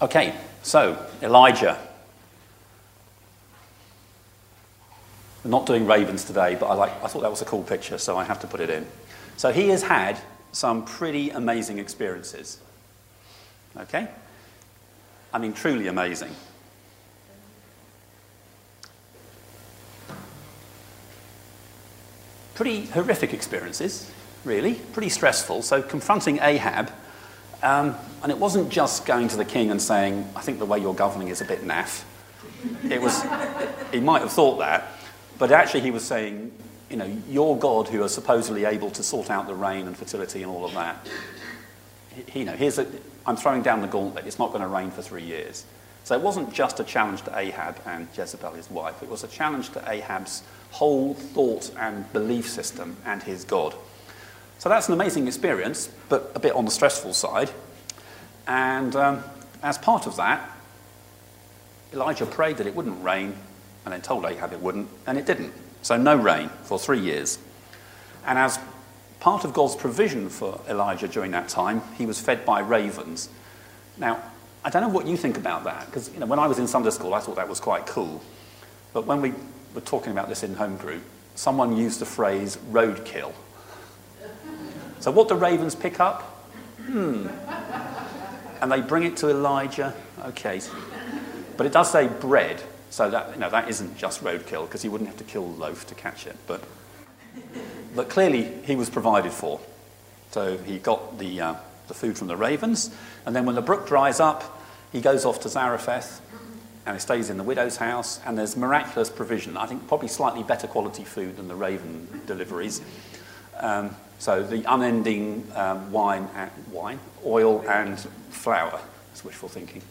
Okay, so Elijah. We're not doing ravens today, but I thought that was a cool picture, so I have to put it in. So he has had some pretty amazing experiences. Okay? I mean, truly amazing. Pretty horrific experiences, really, pretty stressful. So confronting Ahab, and it wasn't just going to the king and saying, I think the way you're governing is a bit naff. He might have thought that, but actually he was saying, you know, your God who is supposedly able to sort out the rain and fertility and all of that, I'm throwing down the gauntlet, it's not going to rain for 3 years. So it wasn't just a challenge to Ahab and Jezebel, his wife, it was a challenge to Ahab's whole thought and belief system and his God. So that's an amazing experience, but a bit on the stressful side. And as part of that, Elijah prayed that it wouldn't rain, and then told Ahab it wouldn't, and it didn't. So no rain for 3 years. And as part of God's provision for Elijah during that time, he was fed by ravens. Now, I don't know what you think about that, because when I was in Sunday school, I thought that was quite cool. But when we were talking about this in home group, someone used the phrase roadkill. So what do ravens pick up? And they bring it to Elijah. Okay. But it does say bread, so that isn't just roadkill, because he wouldn't have to kill a loaf to catch it. But clearly he was provided for. So he got the food from the ravens, and then when the brook dries up, he goes off to Zarephath, and he stays in the widow's house, and there's miraculous provision. I think probably slightly better quality food than the raven deliveries. So the unending oil and flour. That's wishful thinking.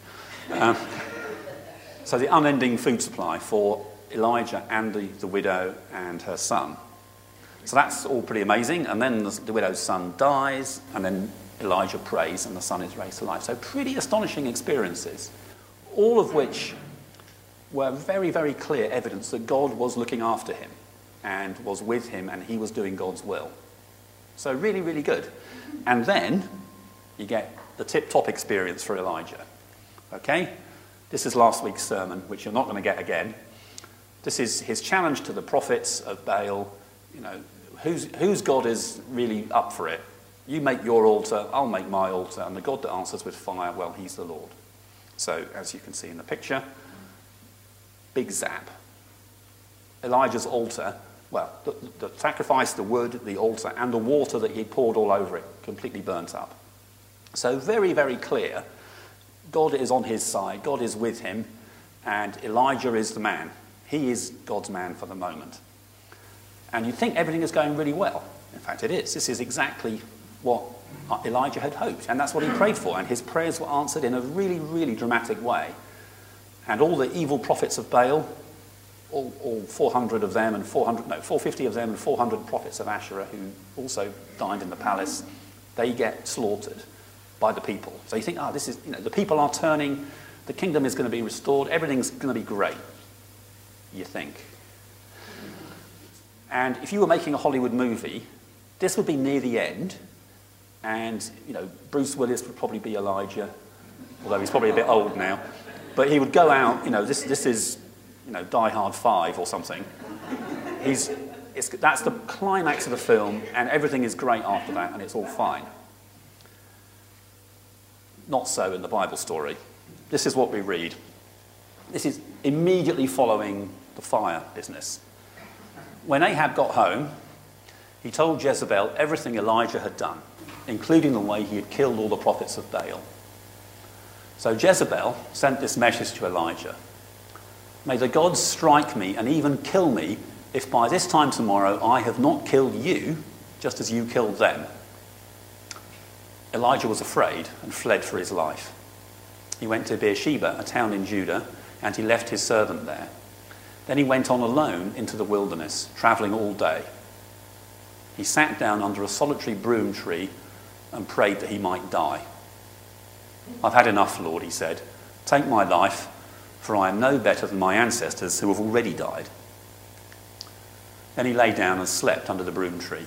So the unending food supply for Elijah and the widow and her son. So that's all pretty amazing. And then the widow's son dies, and then Elijah prays, and the son is raised to life. So pretty astonishing experiences, all of which were very, very clear evidence that God was looking after him and was with him, and he was doing God's will. So really, really good. And then you get the tip-top experience for Elijah. Okay? This is last week's sermon, which you're not going to get again. This is his challenge to the prophets of Baal. Whose God is really up for it? You make your altar, I'll make my altar, and the God that answers with fire, well, he's the Lord. So, as you can see in the picture, big zap. Elijah's altar, well, the sacrifice, the wood, the altar, and the water that he poured all over it, completely burnt up. So very, very clear. God is on his side, God is with him, and Elijah is the man. He is God's man for the moment. And you'd think everything is going really well. In fact, it is. This is exactly what Elijah had hoped, and that's what he prayed for, and his prayers were answered in a really, really dramatic way. And all the evil prophets of Baal, all 400 of them, and 450 of them, and 400 prophets of Asherah who also dined in the palace, they get slaughtered by the people. So you think, this is, the people are turning, the kingdom is going to be restored, everything's going to be great, you think. And if you were making a Hollywood movie, this would be near the end, and, Bruce Willis would probably be Elijah, although he's probably a bit old now, but he would go out, this is, Die Hard 5 or something. That's the climax of the film, and everything is great after that, and it's all fine. Not so in the Bible story. This is what we read. This is immediately following the fire business. When Ahab got home, he told Jezebel everything Elijah had done, including the way he had killed all the prophets of Baal. So Jezebel sent this message to Elijah. May the gods strike me and even kill me if by this time tomorrow I have not killed you, just as you killed them. Elijah was afraid and fled for his life. He went to Beersheba, a town in Judah, and he left his servant there. Then he went on alone into the wilderness, travelling all day. He sat down under a solitary broom tree and prayed that he might die. I've had enough, Lord, he said. Take my life, for I am no better than my ancestors who have already died. Then he lay down and slept under the broom tree.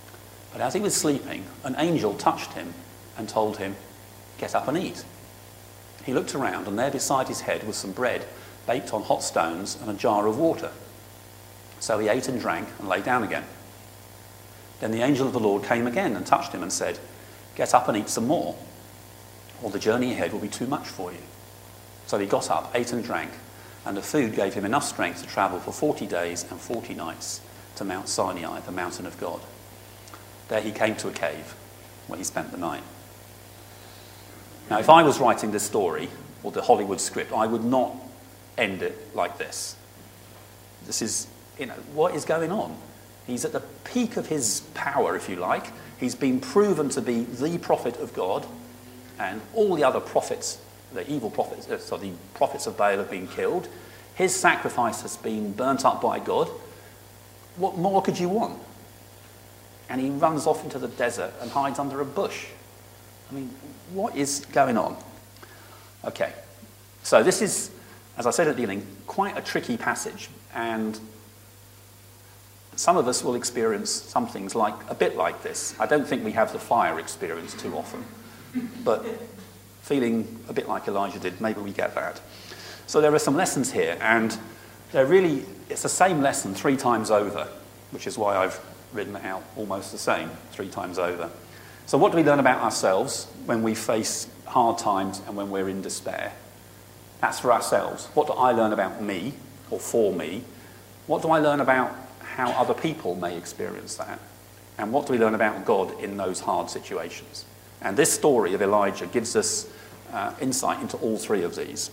But as he was sleeping, an angel touched him and told him, get up and eat. He looked around, and there beside his head was some bread baked on hot stones and a jar of water. So he ate and drank and lay down again. Then the angel of the Lord came again and touched him and said, "Get up and eat some more, or the journey ahead will be too much for you." So he got up, ate and drank, and the food gave him enough strength to travel for 40 days and 40 nights to Mount Sinai, the mountain of God. There he came to a cave where he spent the night. Now, if I was writing this story, or the Hollywood script, I would not end it like this. This is, what is going on? He's at the peak of his power, if you like. He's been proven to be the prophet of God, and all the other prophets, the evil prophets, the prophets of Baal have been killed. His sacrifice has been burnt up by God. What more could you want? And he runs off into the desert and hides under a bush. I mean, what is going on? Okay, so this is, as I said at the beginning, quite a tricky passage, and some of us will experience some things a bit like this. I don't think we have the fire experience too often, but feeling a bit like Elijah did, maybe we get that. So there are some lessons here, and it's the same lesson 3 times over, which is why I've written it out almost the same 3 times over. So what do we learn about ourselves when we face hard times and when we're in despair? That's for ourselves. What do I learn about me, or for me? What do I learn about how other people may experience that? And what do we learn about God in those hard situations? And this story of Elijah gives us insight into all 3 of these.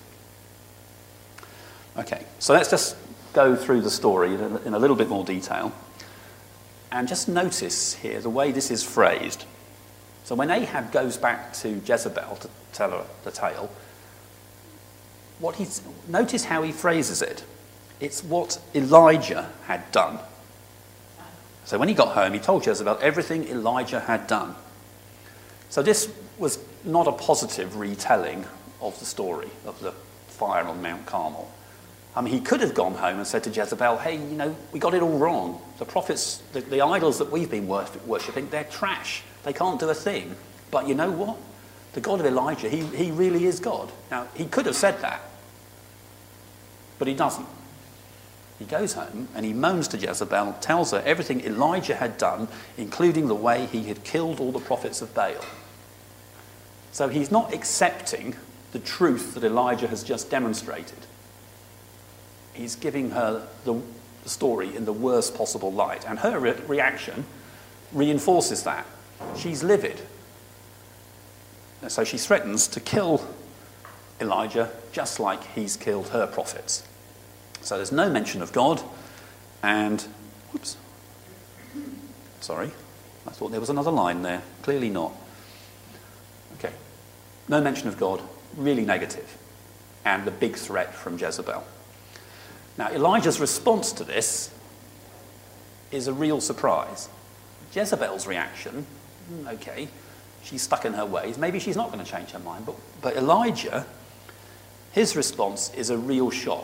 Okay, so let's just go through the story in a little bit more detail. And just notice here the way this is phrased. So when Ahab goes back to Jezebel to tell her the tale, notice how he phrases it. It's what Elijah had done. So when he got home, he told Jezebel everything Elijah had done. So this was not a positive retelling of the story of the fire on Mount Carmel. I mean, he could have gone home and said to Jezebel, "Hey, we got it all wrong. The prophets, the idols that we've been worshipping, they're trash. They can't do a thing. But you know what? The God of Elijah, he really is God." Now, he could have said that, but he doesn't. He goes home and he moans to Jezebel, tells her everything Elijah had done, including the way he had killed all the prophets of Baal. So he's not accepting the truth that Elijah has just demonstrated. He's giving her the story in the worst possible light. And her reaction reinforces that. She's livid. And so she threatens to kill Elijah just like he's killed her prophets. So there's no mention of God, and, whoops, sorry, I thought there was another line there. Clearly not. Okay, no mention of God, really negative, and the big threat from Jezebel. Now, Elijah's response to this is a real surprise. Jezebel's reaction, okay, she's stuck in her ways. Maybe she's not going to change her mind. But Elijah, his response is a real shock.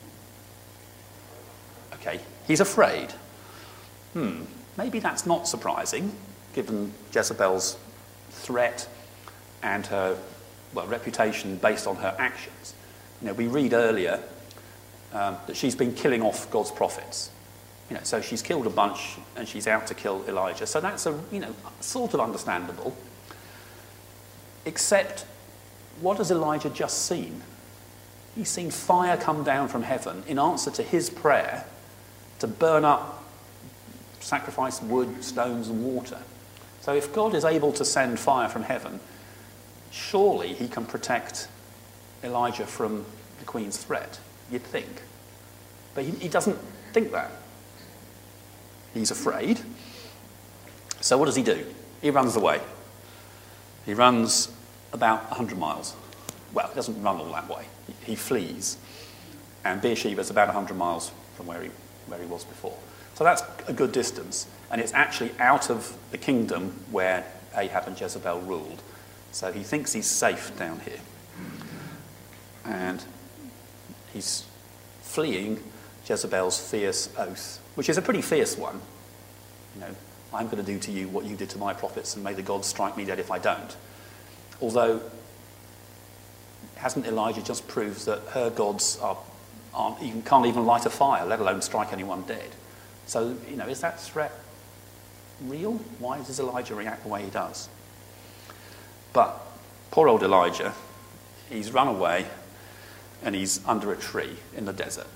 Okay, he's afraid. Maybe that's not surprising, given Jezebel's threat and her reputation based on her actions. We read earlier that she's been killing off God's prophets. So she's killed a bunch and she's out to kill Elijah. So that's sort of understandable. Except, what has Elijah just seen? He's seen fire come down from heaven in answer to his prayer to burn up, sacrifice wood, stones and water. So if God is able to send fire from heaven, surely he can protect Elijah from the queen's threat, you'd think. But he doesn't think that. He's afraid. So what does he do? He runs away. He runs about 100 miles. Well, he doesn't run all that way. He flees. And Beersheba is about 100 miles from where he was before. So that's a good distance. And it's actually out of the kingdom where Ahab and Jezebel ruled. So he thinks he's safe down here. And he's fleeing Jezebel's fierce oath, which is a pretty fierce one. I'm going to do to you what you did to my prophets, and may the gods strike me dead if I don't. Although hasn't Elijah just proved that her gods can't even light a fire, let alone strike anyone dead? So, is that threat real? Why does Elijah react the way he does? But poor old Elijah, he's run away and he's under a tree in the desert.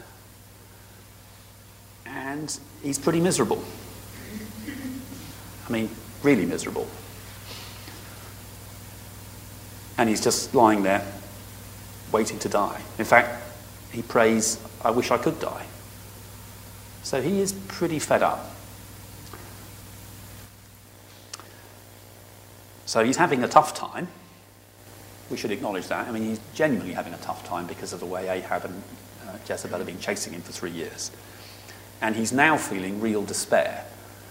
And he's pretty miserable. I mean, really miserable. And he's just lying there, waiting to die. In fact, he prays, "I wish I could die." So he is pretty fed up. So he's having a tough time. We should acknowledge that. I mean, he's genuinely having a tough time because of the way Ahab and Jezebel have been chasing him for 3 years. And he's now feeling real despair.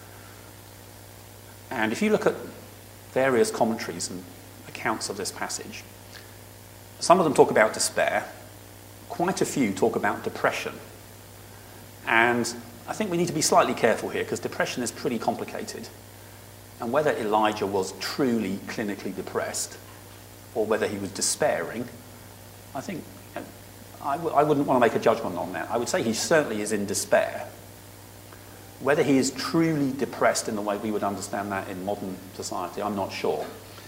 And if you look at various commentaries and accounts of this passage, some of them talk about despair. Quite a few talk about depression. And I think we need to be slightly careful here because depression is pretty complicated. And whether Elijah was truly clinically depressed or whether he was despairing, I think I wouldn't want to make a judgment on that. I would say he certainly is in despair. Whether he is truly depressed in the way we would understand that in modern society, I'm not sure.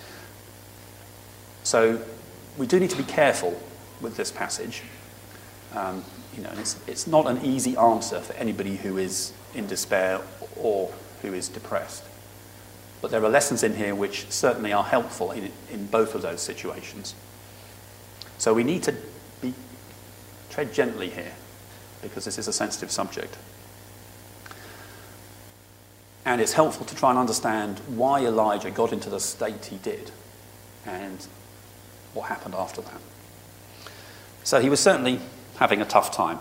So we do need to be careful with this passage. And it's not an easy answer for anybody who is in despair or who is depressed. But there are lessons in here which certainly are helpful in both of those situations. So we need to tread gently here because this is a sensitive subject. And it's helpful to try and understand why Elijah got into the state he did and what happened after that. So he was certainly having a tough time.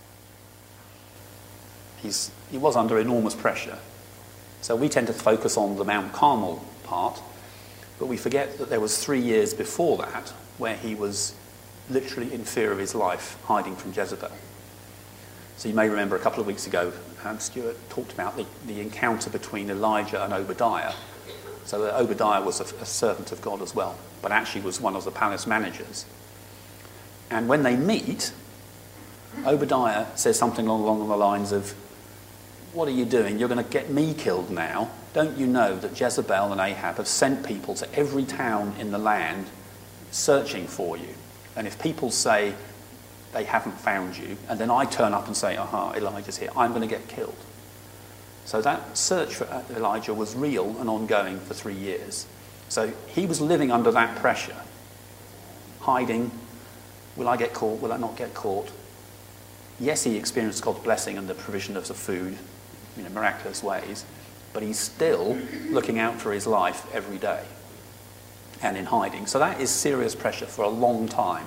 He was under enormous pressure. So we tend to focus on the Mount Carmel part, but we forget that there was 3 years before that where he was literally in fear of his life, hiding from Jezebel. So you may remember a couple of weeks ago, Stuart talked about the encounter between Elijah and Obadiah. So Obadiah was a servant of God as well, but actually was one of the palace managers. And when they meet, Obadiah says something along the lines of, "What are you doing? You're going to get me killed now. Don't you know that Jezebel and Ahab have sent people to every town in the land searching for you? And if people say they haven't found you, and then I turn up and say, aha, Elijah's here, I'm going to get killed." So that search for Elijah was real and ongoing for 3 years. So he was living under that pressure, hiding. Will I get caught? Will I not get caught? Yes, he experienced God's blessing and the provision of the food, miraculous ways, but he's still looking out for his life every day and in hiding. So that is serious pressure for a long time.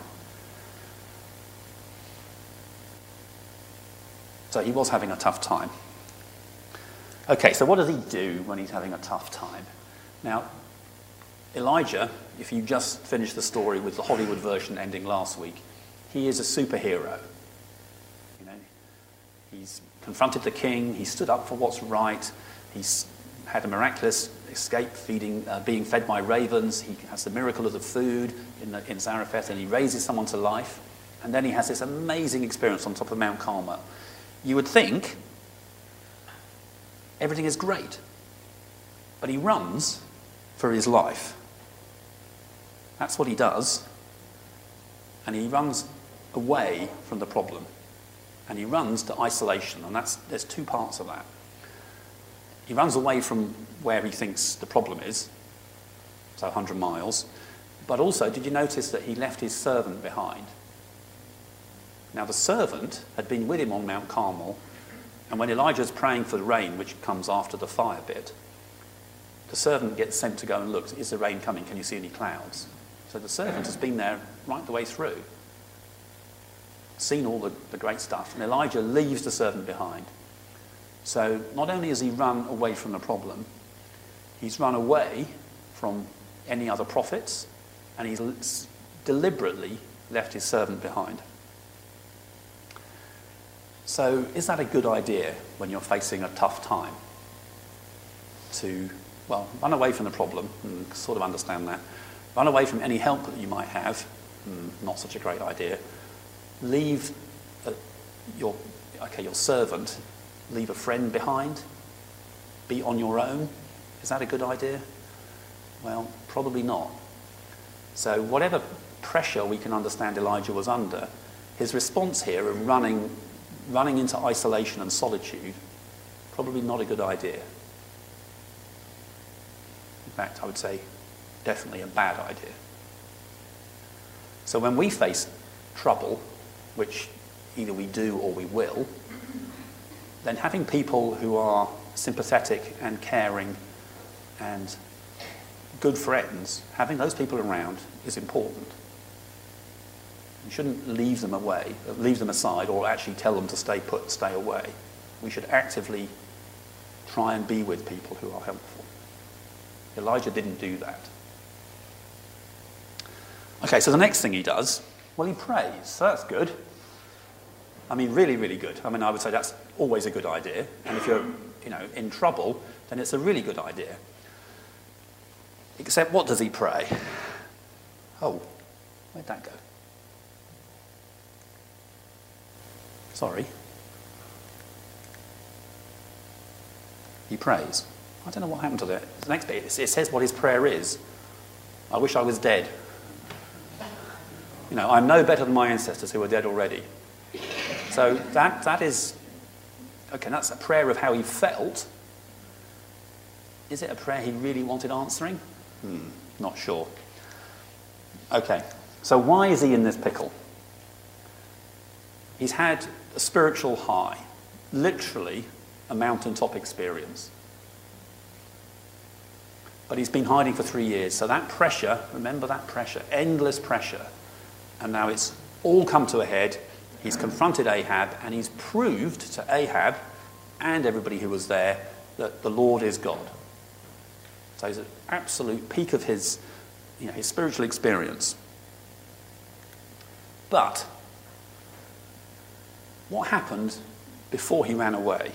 So he was having a tough time. Okay, so what does he do when he's having a tough time? Now, Elijah, if you just finished the story with the Hollywood version ending last week, he is a superhero. He's confronted the king, he stood up for what's right, he's had a miraculous escape being fed by ravens, he has the miracle of the food in Zarephath, and he raises someone to life, and then he has this amazing experience on top of Mount Carmel. You would think everything is great, but he runs for his life. That's what he does, and he runs away from the problem. And he runs to isolation, and there's two parts of that. He runs away from where he thinks the problem is, so 100 miles, but also, did you notice that he left his servant behind? Now, the servant had been with him on Mount Carmel, and when Elijah's praying for the rain, which comes after the fire bit, the servant gets sent to go and look, is the rain coming? Can you see any clouds? So the servant has been there right the way through, seen all the great stuff, and Elijah leaves the servant behind. So not only has he run away from the problem, he's run away from any other prophets, and he's deliberately left his servant behind. So is that a good idea when you're facing a tough time? To, run away from the problem, and sort of understand that. Run away from any help that you might have, not such a great idea. Leave your servant, leave a friend behind, be on your own. Is that a good idea? Well, probably not. So whatever pressure we can understand Elijah was under, his response here of running into isolation and solitude, probably not a good idea. In fact, I would say definitely a bad idea. So when we face trouble, which either we do or we will, then having people who are sympathetic and caring and good friends, having those people around is important. You shouldn't leave them aside, or actually tell them to stay put, stay away. We should actively try and be with people who are helpful. Elijah didn't do that. Okay, so the next thing he does, well, he prays. So that's good. I mean, really, really good. I mean, I would say that's always a good idea. And if you're, in trouble, then it's a really good idea. Except what does he pray? Oh, where'd that go? Sorry. He prays. I don't know what happened to that. The next bit, it says what his prayer is. I wish I was dead. I'm no better than my ancestors who are dead already. So that is, okay, that's a prayer of how he felt. Is it a prayer he really wanted answering? Not sure. Okay, so why is he in this pickle? He's had a spiritual high, literally a mountaintop experience. But he's been hiding for 3 years, so that pressure, remember that pressure, endless pressure, and now it's all come to a head. He's confronted Ahab, and he's proved to Ahab and everybody who was there that the Lord is God. So he's at absolute peak of his spiritual experience. But what happened before he ran away?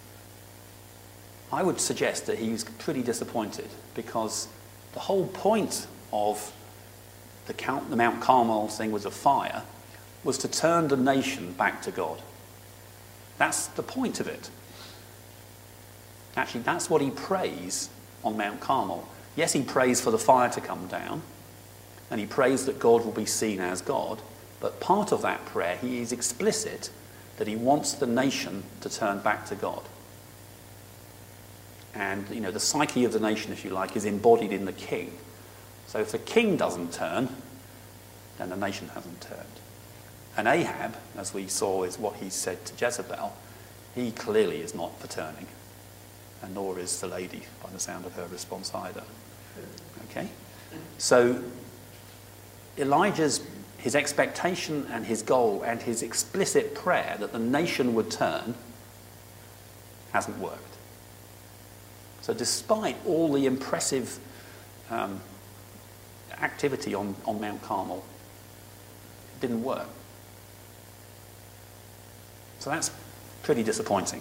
I would suggest that he was pretty disappointed, because the whole point of the Mount Carmel thing with the fire was to turn the nation back to God. That's the point of it. Actually, that's what he prays on Mount Carmel. Yes, he prays for the fire to come down, and he prays that God will be seen as God, but part of that prayer, he is explicit that he wants the nation to turn back to God. And, the psyche of the nation, if you like, is embodied in the king. So if the king doesn't turn, then the nation hasn't turned. And Ahab, as we saw, is what he said to Jezebel. He clearly is not for turning, and nor is the lady, by the sound of her response either. Okay? So Elijah's, his expectation and his goal and his explicit prayer that the nation would turn hasn't worked. So despite all the impressive activity on Mount Carmel, it didn't work. So that's pretty disappointing.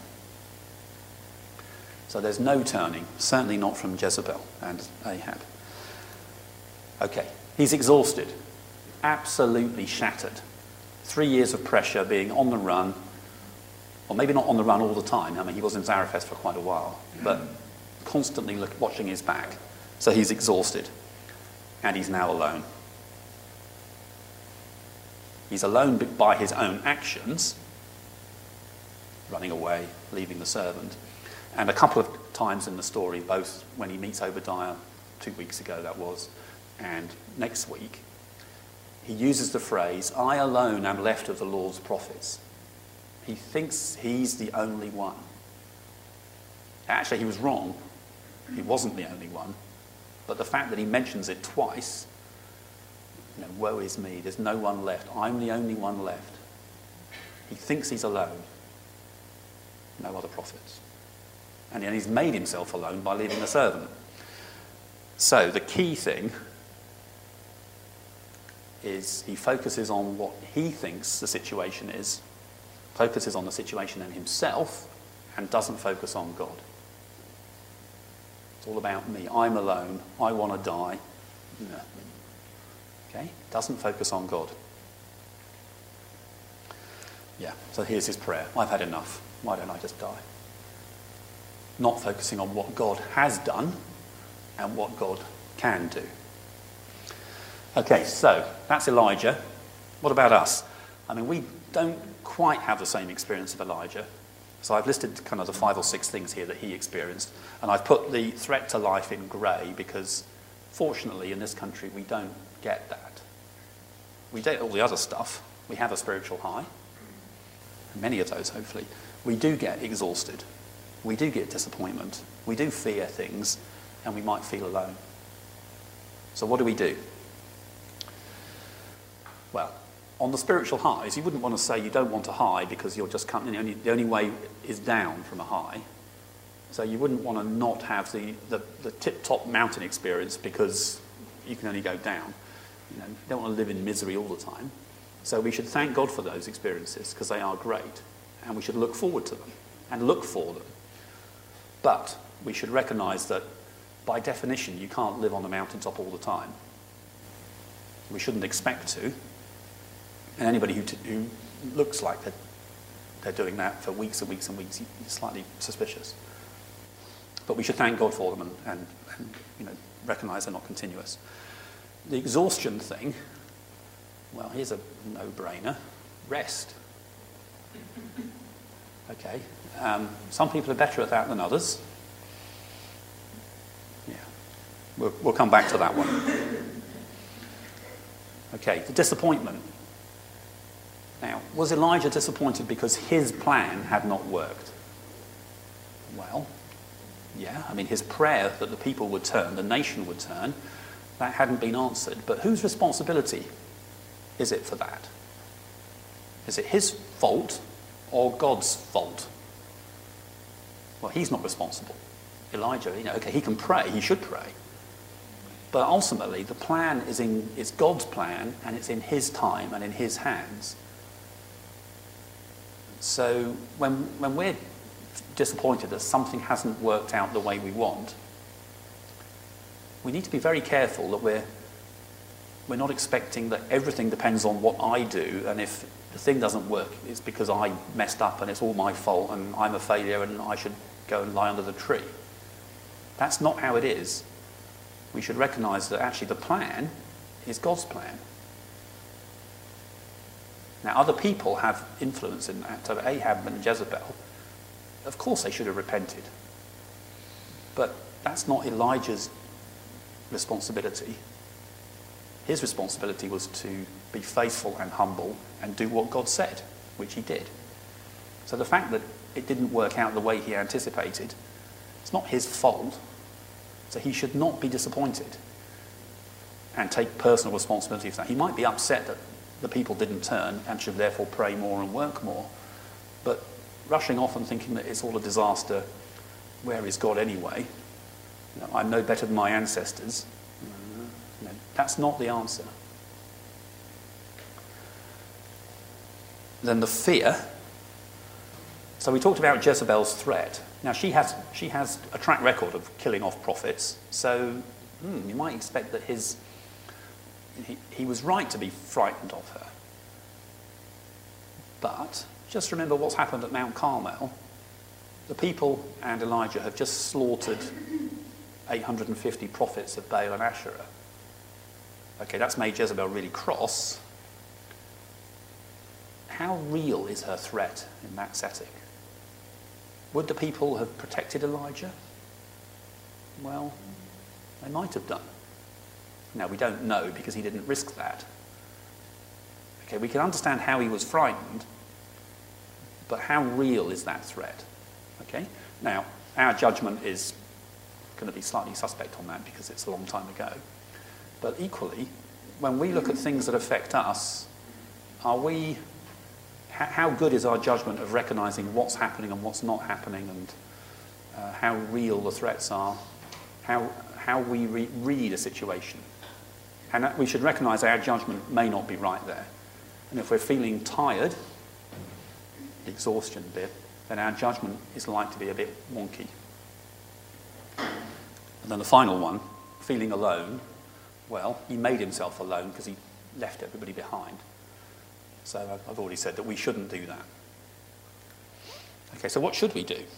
So there's no turning, certainly not from Jezebel and Ahab. Okay, he's exhausted, absolutely shattered. 3 years of pressure, being on the run, or maybe not on the run all the time. I mean, he was in Zarephath for quite a while, but constantly watching his back. So he's exhausted, and he's now alone. He's alone by his own actions, running away, leaving the servant. And a couple of times in the story, both when he meets Obadiah, 2 weeks ago that was, and next week, he uses the phrase, "I alone am left of the Lord's prophets." He thinks he's the only one. Actually, he was wrong. He wasn't the only one. But the fact that he mentions it twice, woe is me, there's no one left. I'm the only one left. He thinks he's alone. No other prophets. And he's made himself alone by leaving the servant. So the key thing is he focuses on what he thinks the situation is, focuses on the situation and himself, and doesn't focus on God. It's all about me. I'm alone. I want to die. No. Okay? Doesn't focus on God. Yeah, so here's his prayer. I've had enough. Why don't I just die? Not focusing on what God has done and what God can do. Okay, so that's Elijah. What about us? I mean, we don't quite have the same experience of Elijah. So I've listed kind of the 5 or 6 things here that he experienced. And I've put the threat to life in grey because, fortunately, in this country, we don't get that. We get all the other stuff. We have a spiritual high. Many of those, hopefully. We do get exhausted. We do get disappointment. We do fear things. And we might feel alone. So what do? Well, on the spiritual highs, you wouldn't want to say you don't want a high because you're just coming. The only way is down from a high. So you wouldn't want to not have the tip-top mountain experience because you can only go down. You don't want to live in misery all the time. So we should thank God for those experiences because they are great. And we should look forward to them and look for them. But we should recognise that by definition you can't live on the mountaintop all the time. We shouldn't expect to. And anybody who looks like they're doing that for weeks and weeks and weeks is slightly suspicious. But we should thank God for them and recognise they're not continuous. The exhaustion thing, well, here's a no-brainer. Rest. Okay. Some people are better at that than others. Yeah. We'll come back to that one. Okay, the disappointment. Now, was Elijah disappointed because his plan had not worked? Well, yeah. I mean, his prayer that the people would turn, the nation would turn, that hadn't been answered. But whose responsibility is it for that? Is it his fault or God's fault? Well, he's not responsible. Elijah, okay, he can pray, he should pray. But ultimately, the plan is God's plan, and it's in his time and in his hands. So when we're disappointed that something hasn't worked out the way we want, we need to be very careful that we're not expecting that everything depends on what I do, and if the thing doesn't work, it's because I messed up and it's all my fault and I'm a failure and I should go and lie under the tree. That's not how it is. We should recognise that actually the plan is God's plan. Now, other people have influence in that. So Ahab and Jezebel, of course they should have repented. But that's not Elijah's responsibility. His responsibility was to be faithful and humble and do what God said, which he did. So the fact that it didn't work out the way he anticipated, it's not his fault. So he should not be disappointed and take personal responsibility for that. He might be upset that the people didn't turn and should therefore pray more and work more. But rushing off and thinking that it's all a disaster, where is God anyway? I'm no better than my ancestors. That's not the answer. Then the fear. So we talked about Jezebel's threat. Now she has a track record of killing off prophets. So you might expect that he was right to be frightened of her. But just remember what's happened at Mount Carmel. The people and Elijah have just slaughtered 850 prophets of Baal and Asherah. Okay, that's made Jezebel really cross. How real is her threat in that setting? Would the people have protected Elijah? Well, they might have done. Now, we don't know because he didn't risk that. Okay, we can understand how he was frightened, but how real is that threat? Okay, now, our judgment is going to be slightly suspect on that because it's a long time ago. But equally, when we look at things that affect us, how good is our judgment of recognising what's happening and what's not happening, and how real the threats are, how we read a situation? And that we should recognise our judgment may not be right there. And if we're feeling tired, the exhaustion bit, then our judgment is likely to be a bit wonky. And then the final one, feeling alone. Well, he made himself alone because he left everybody behind. So I've already said that we shouldn't do that. Okay, so what should we do?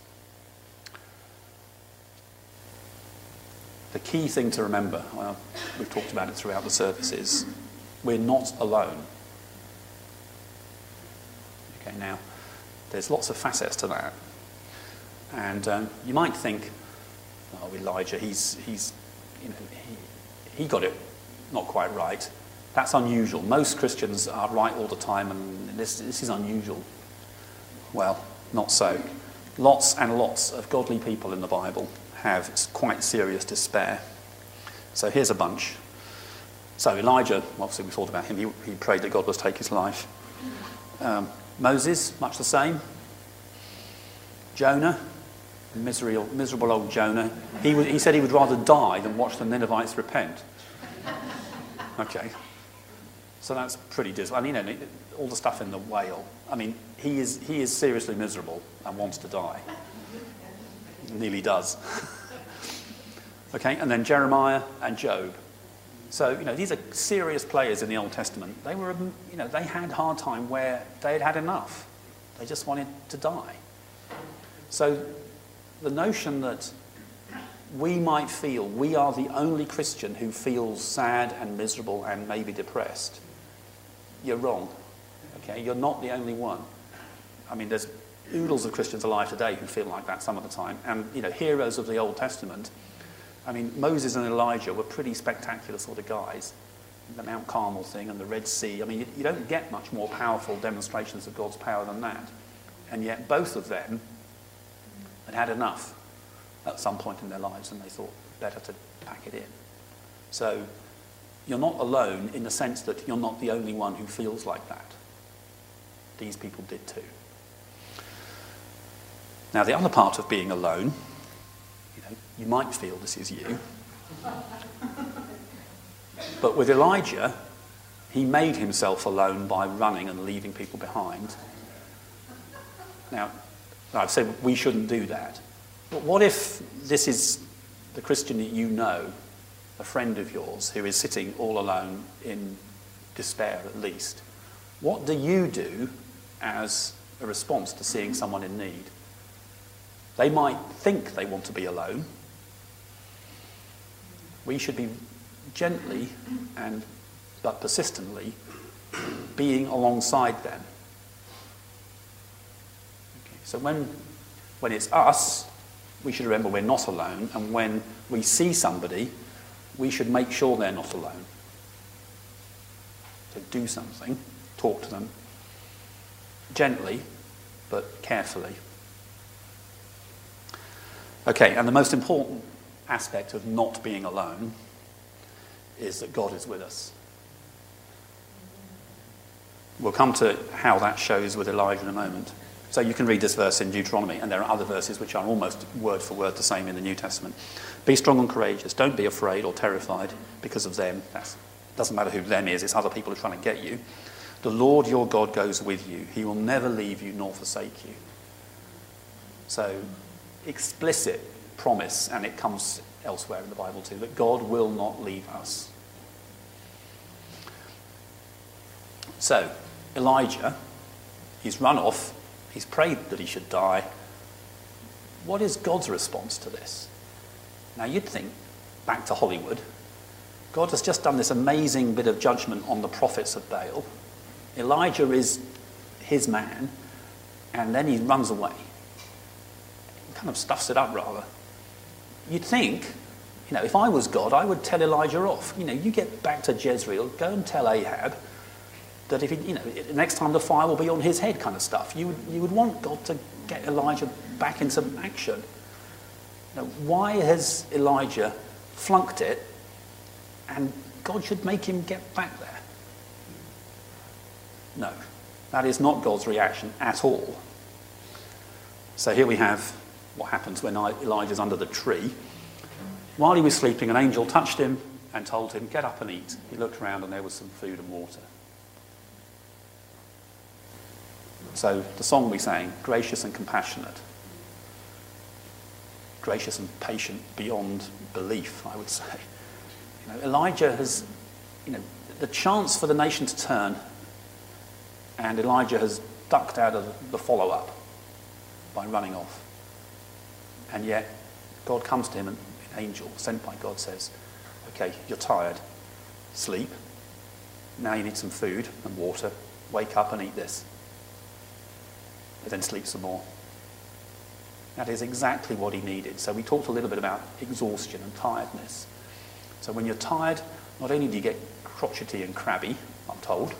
The key thing to remember, well, we've talked about it throughout the service, is we're not alone. Okay, now, there's lots of facets to that. And you might think, oh, Elijah, he got it not quite right. That's unusual. Most Christians are right all the time, and this is unusual. Well, not so. Lots and lots of godly people in the Bible have quite serious despair. So here's a bunch. So Elijah, obviously we thought about him, he prayed that God would take his life. Moses, much the same. Jonah, miserable old Jonah. He said he would rather die than watch the Ninevites repent. Okay. So that's pretty dismal. I mean, all the stuff in the whale. I mean, he is seriously miserable and wants to die. Nearly does. Okay, and then Jeremiah and Job. So, these are serious players in the Old Testament. They were, they had a hard time where they had had enough. They just wanted to die. So the notion that we might feel we are the only Christian who feels sad and miserable and maybe depressed, you're wrong. Okay, you're not the only one. I mean, there's oodles of Christians alive today who feel like that some of the time. And, heroes of the Old Testament, I mean, Moses and Elijah were pretty spectacular sort of guys. The Mount Carmel thing and the Red Sea. I mean, you don't get much more powerful demonstrations of God's power than that. And yet both of them had had enough at some point in their lives, and they thought better to pack it in. So you're not alone in the sense that you're not the only one who feels like that. These people did too. Now, the other part of being alone, you might feel this is you. But with Elijah, he made himself alone by running and leaving people behind. Now, I've said we shouldn't do that. But what if this is the Christian that you know, a friend of yours, who is sitting all alone in despair at least? What do you do as a response to seeing someone in need? They might think they want to be alone. We should be gently but persistently being alongside them. Okay, so when it's us, we should remember we're not alone, and when we see somebody, we should make sure they're not alone. So do something, talk to them, gently but carefully. Okay, and the most important aspect of not being alone is that God is with us. We'll come to how that shows with Elijah in a moment. So you can read this verse in Deuteronomy, and there are other verses which are almost word for word the same in the New Testament. Be strong and courageous. Don't be afraid or terrified because of them. That doesn't matter who them is, it's other people who are trying to get you. The Lord your God goes with you. He will never leave you nor forsake you. So, explicit promise, and it comes elsewhere in the Bible too, that God will not leave us. So, Elijah, he's run off, he's prayed that he should die. What is God's response to this? Now you'd think, back to Hollywood, God has just done this amazing bit of judgment on the prophets of Baal. Elijah is his man, and then he runs away. He kind of stuffs it up rather. You'd think, if I was God, I would tell Elijah off. You get back to Jezreel, go and tell Ahab that if he, next time the fire will be on his head, kind of stuff. You would want God to get Elijah back into action. Why has Elijah flunked it, and God should make him get back there? No, that is not God's reaction at all. So here we have what happens when Elijah's under the tree. While he was sleeping, an angel touched him and told him, get up and eat. He looked around and there was some food and water. So the song we sang, gracious and compassionate. Gracious and patient beyond belief, I would say. Elijah has, the chance for the nation to turn, and Elijah has ducked out of the follow-up by running off. And yet, God comes to him, and an angel sent by God says, okay, you're tired, sleep. Now you need some food and water. Wake up and eat this. But then sleep some more. That is exactly what he needed. So we talked a little bit about exhaustion and tiredness. So when you're tired, not only do you get crotchety and crabby, I'm told.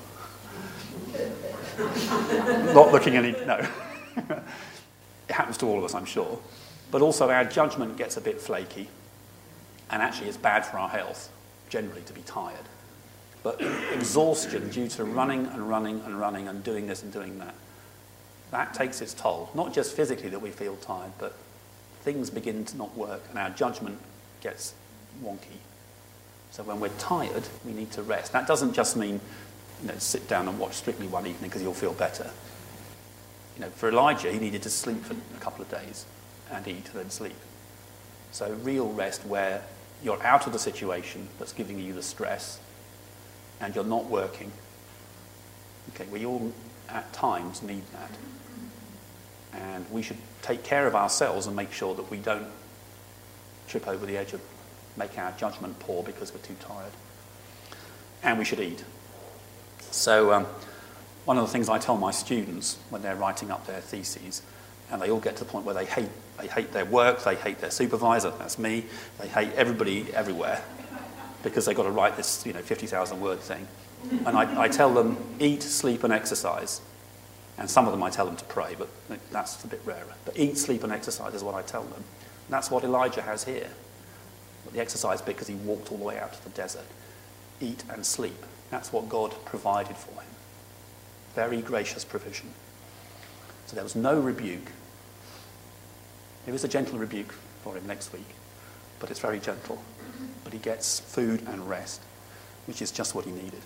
Not looking any, no. It happens to all of us, I'm sure. But also our judgment gets a bit flaky. And actually it's bad for our health, generally, to be tired. But exhaustion due to running and running and running and doing this and doing that, that takes its toll. Not just physically that we feel tired, but things begin to not work and our judgment gets wonky. So when we're tired, we need to rest. That doesn't just mean, sit down and watch Strictly one evening because you'll feel better. For Elijah, he needed to sleep for a couple of days and eat and then sleep. So real rest where you're out of the situation that's giving you the stress and you're not working. Okay, we all at times need that. And we should take care of ourselves and make sure that we don't trip over the edge of making our judgment poor because we're too tired. And we should eat. So one of the things I tell my students when they're writing up their theses, and they all get to the point where they hate their work, they hate their supervisor, that's me, they hate everybody everywhere because they've got to write this 50,000 word thing. And I tell them, eat, sleep and exercise. And some of them I tell them to pray, but that's a bit rarer. But eat, sleep and exercise is what I tell them. And that's what Elijah has here. But the exercise bit, because he walked all the way out to the desert. Eat and sleep. That's what God provided for him. Very gracious provision. So there was no rebuke. There is a gentle rebuke for him next week, but it's very gentle. But he gets food and rest, which is just what he needed.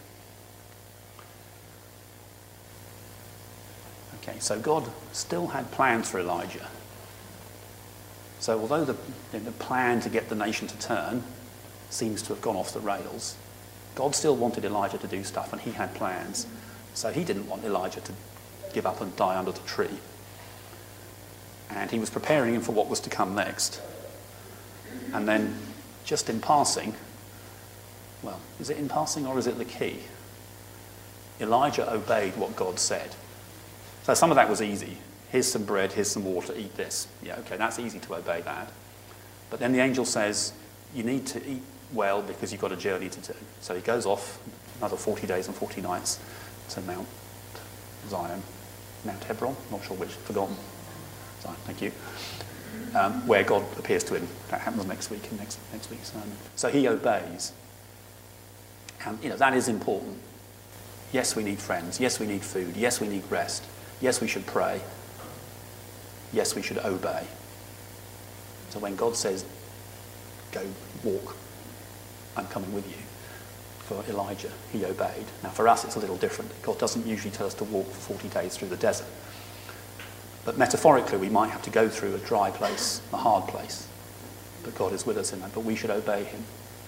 Okay, so God still had plans for Elijah. So although the plan to get the nation to turn seems to have gone off the rails, God still wanted Elijah to do stuff, and he had plans. So he didn't want Elijah to give up and die under the tree. And he was preparing him for what was to come next. And then, just in passing, well, is it in passing or is it the key? Elijah obeyed what God said. So some of that was easy. Here's some bread, here's some water, eat this. Yeah, okay, that's easy to obey that. But then the angel says, you need to eat well because you've got a journey to do. So he goes off another 40 days and 40 nights to Mount Zion, Mount Hebron, not sure which, forgotten. Zion, thank you. Where God appears to him. That happens next week in next week's sermon. So he obeys. And, that is important. Yes, we need friends. Yes, we need food. Yes, we need rest. Yes, we should pray. Yes, we should obey. So when God says, go walk, I'm coming with you, for Elijah, he obeyed. Now for us it's a little different. God doesn't usually tell us to walk for 40 days through the desert. But metaphorically we might have to go through a dry place, a hard place. But God is with us in that, but we should obey him.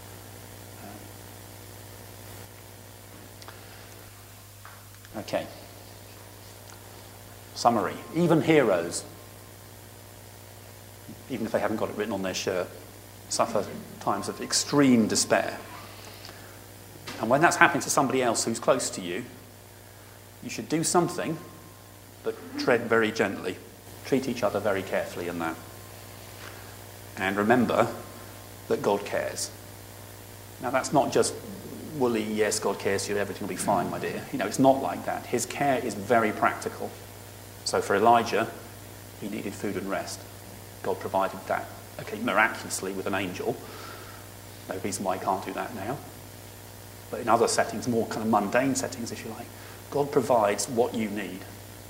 Okay. Summary. Even heroes, even if they haven't got it written on their shirt, suffer times of extreme despair. And when that's happening to somebody else who's close to you, you should do something, but tread very gently. Treat each other very carefully in that. And remember that God cares. Now that's not just woolly, yes, God cares for you, everything will be fine, my dear. It's not like that. His care is very practical. So for Elijah, he needed food and rest. God provided that, okay, miraculously with an angel. No reason why he can't do that now. But in other settings, more kind of mundane settings, if you like, God provides what you need.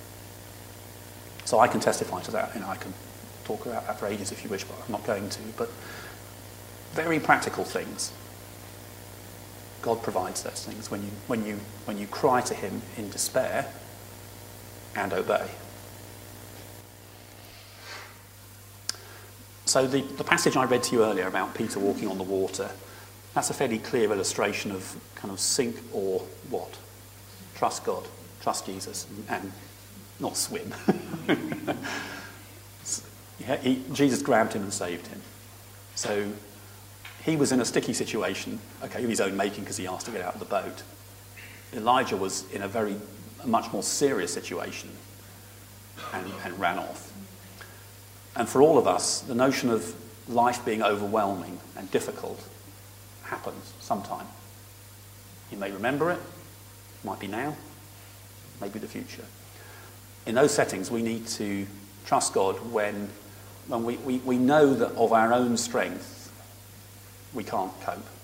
So I can testify to that. I can talk about that for ages if you wish, but I'm not going to. But very practical things. God provides those things when you cry to him in despair and obey. So the passage I read to you earlier about Peter walking on the water, That's a fairly clear illustration of kind of sink or what? Trust God, trust Jesus, and not swim. Jesus grabbed him and saved him. So he was in a sticky situation, okay, of his own making because he asked to get out of the boat. Elijah was in a much more serious situation and ran off. And for all of us, the notion of life being overwhelming and difficult happens sometime. You may remember it, might be now, maybe the future. In those settings, we need to trust God when we know that of our own strength, we can't cope.